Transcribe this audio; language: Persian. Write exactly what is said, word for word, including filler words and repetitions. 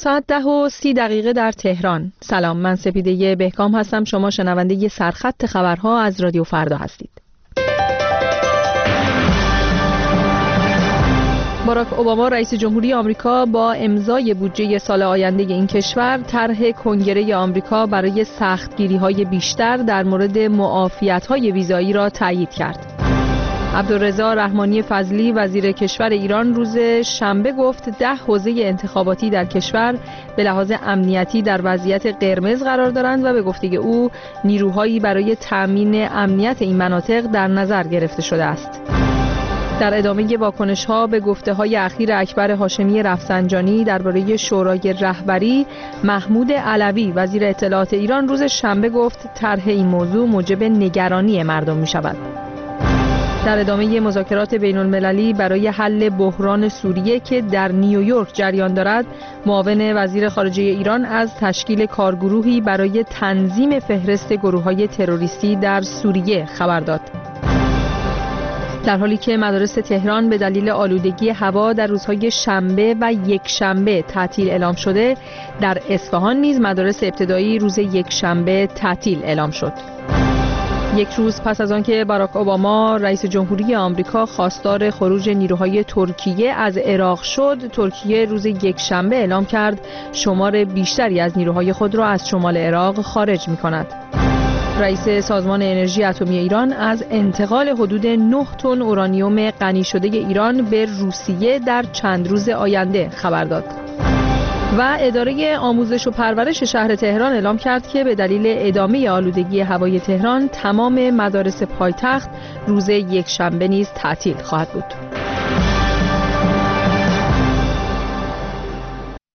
ساعت ده و سی دقیقه در تهران. سلام، من سپیده بهکام هستم. شما شنونده سرخط خبرها از رادیو فردا هستید. باراک اوباما رئیس جمهوری آمریکا با امضای بودجه سال آینده این کشور طرح کنگره آمریکا برای سختگیری‌های بیشتر در مورد معافیت‌های ویزایی را تایید کرد. عبدالرضا رحمانی فضلی وزیر کشور ایران روز شنبه گفت ده حوزه انتخاباتی در کشور به لحاظ امنیتی در وضعیت قرمز قرار دارند و به گفته او نیروهایی برای تأمین امنیت این مناطق در نظر گرفته شده است. در ادامه واکنش‌ها به گفته‌های اخیر اکبر هاشمی رفسنجانی درباره شورای رهبری، محمود علوی وزیر اطلاعات ایران روز شنبه گفت طرح این موضوع موجب نگرانی مردم می‌شود. در ادامه مذاکرات بین‌المللی برای حل بحران سوریه که در نیویورک جریان دارد، معاون وزیر خارجه ایران از تشکیل کارگروهی برای تنظیم فهرست گروه‌های تروریستی در سوریه خبر داد. در حالی که مدارس تهران به دلیل آلودگی هوا در روزهای شنبه و یک شنبه تعطیل اعلام شده، در اصفهان نیز مدارس ابتدایی روز یک شنبه تعطیل اعلام شد. یک روز پس از آنکه باراک اوباما رئیس جمهوری آمریکا خواستار خروج نیروهای ترکیه از عراق شد، ترکیه روز یک شنبه اعلام کرد شمار بیشتری از نیروهای خود را از شمال عراق خارج می‌کند. رئیس سازمان انرژی اتمی ایران از انتقال حدود نه تن اورانیوم غنی شده ایران به روسیه در چند روز آینده خبر داد. و اداره آموزش و پرورش شهر تهران اعلام کرد که به دلیل ادامه آلودگی هوای تهران تمام مدارس پایتخت روز یک شنبه نیز تعطیل خواهد بود.